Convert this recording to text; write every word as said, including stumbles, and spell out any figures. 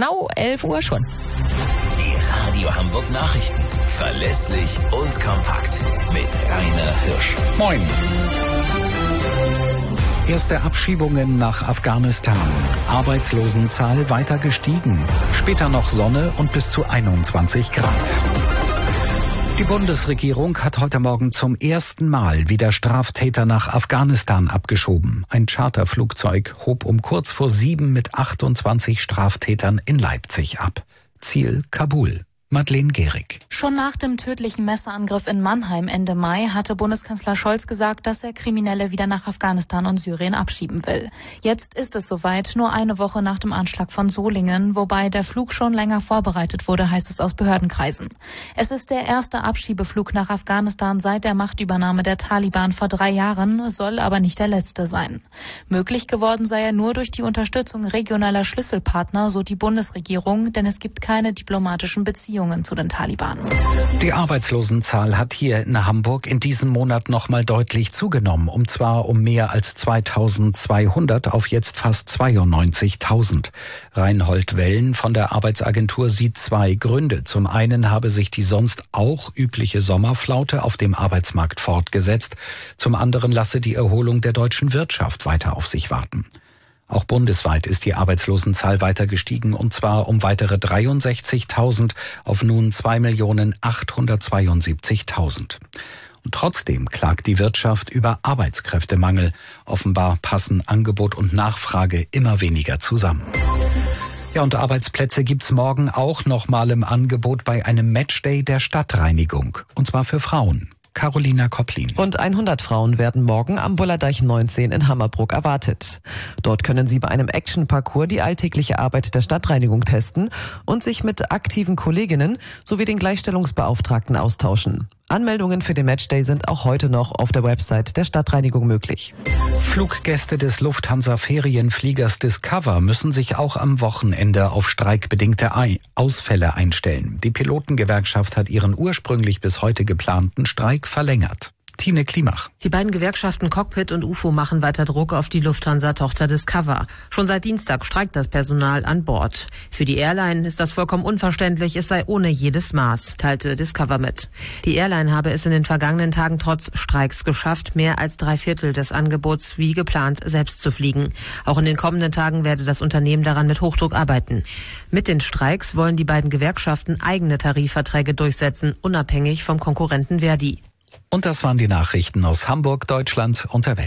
genau elf Uhr schon. Die Radio Hamburg Nachrichten. Verlässlich und kompakt. Mit Rainer Hirsch. Moin. Erste Abschiebungen nach Afghanistan. Arbeitslosenzahl weiter gestiegen. Später noch Sonne und bis zu einundzwanzig Grad. Die Bundesregierung hat heute Morgen zum ersten Mal wieder Straftäter nach Afghanistan abgeschoben. Ein Charterflugzeug hob um kurz vor sieben mit achtundzwanzig Straftätern in Leipzig ab. Ziel Kabul. Madeleine Gehrig. Schon nach dem tödlichen Messerangriff in Mannheim Ende Mai hatte Bundeskanzler Scholz gesagt, dass er Kriminelle wieder nach Afghanistan und Syrien abschieben will. Jetzt ist es soweit, nur eine Woche nach dem Anschlag von Solingen, wobei der Flug schon länger vorbereitet wurde, heißt es aus Behördenkreisen. Es ist der erste Abschiebeflug nach Afghanistan seit der Machtübernahme der Taliban vor drei Jahren, soll aber nicht der letzte sein. Möglich geworden sei er nur durch die Unterstützung regionaler Schlüsselpartner, so die Bundesregierung, denn es gibt keine diplomatischen Beziehungen zu den Taliban. Die Arbeitslosenzahl hat hier in Hamburg in diesem Monat nochmal deutlich zugenommen, und zwar um mehr als zweitausendzweihundert auf jetzt fast zweiundneunzigtausend. Reinhold Wellen von der Arbeitsagentur sieht zwei Gründe. Zum einen habe sich die sonst auch übliche Sommerflaute auf dem Arbeitsmarkt fortgesetzt. Zum anderen lasse die Erholung der deutschen Wirtschaft weiter auf sich warten. Auch bundesweit ist die Arbeitslosenzahl weiter gestiegen, und zwar um weitere dreiundsechzigtausend auf nun zwei Millionen achthundertzweiundsiebzigtausend. Und trotzdem klagt die Wirtschaft über Arbeitskräftemangel. Offenbar passen Angebot und Nachfrage immer weniger zusammen. Ja, und Arbeitsplätze gibt's morgen auch nochmal im Angebot bei einem Matchday der Stadtreinigung. Und zwar für Frauen. Carolina Kopplin. Rund hundert Frauen werden morgen am Bullerdeich neunzehn in Hammerbrook erwartet. Dort können sie bei einem Action-Parcours die alltägliche Arbeit der Stadtreinigung testen und sich mit aktiven Kolleginnen sowie den Gleichstellungsbeauftragten austauschen. Anmeldungen für den Matchday sind auch heute noch auf der Website der Stadtreinigung möglich. Fluggäste des Lufthansa-Ferienfliegers Discover müssen sich auch am Wochenende auf streikbedingte Ausfälle einstellen. Die Pilotengewerkschaft hat ihren ursprünglich bis heute geplanten Streik verlängert. Tine Klimach. Die beiden Gewerkschaften Cockpit und U F O machen weiter Druck auf die Lufthansa-Tochter Discover. Schon seit Dienstag streikt das Personal an Bord. Für die Airline ist das vollkommen unverständlich, es sei ohne jedes Maß, teilte Discover mit. Die Airline habe es in den vergangenen Tagen trotz Streiks geschafft, mehr als drei Viertel des Angebots wie geplant selbst zu fliegen. Auch in den kommenden Tagen werde das Unternehmen daran mit Hochdruck arbeiten. Mit den Streiks wollen die beiden Gewerkschaften eigene Tarifverträge durchsetzen, unabhängig vom Konkurrenten Verdi. Und das waren die Nachrichten aus Hamburg, Deutschland und der Welt.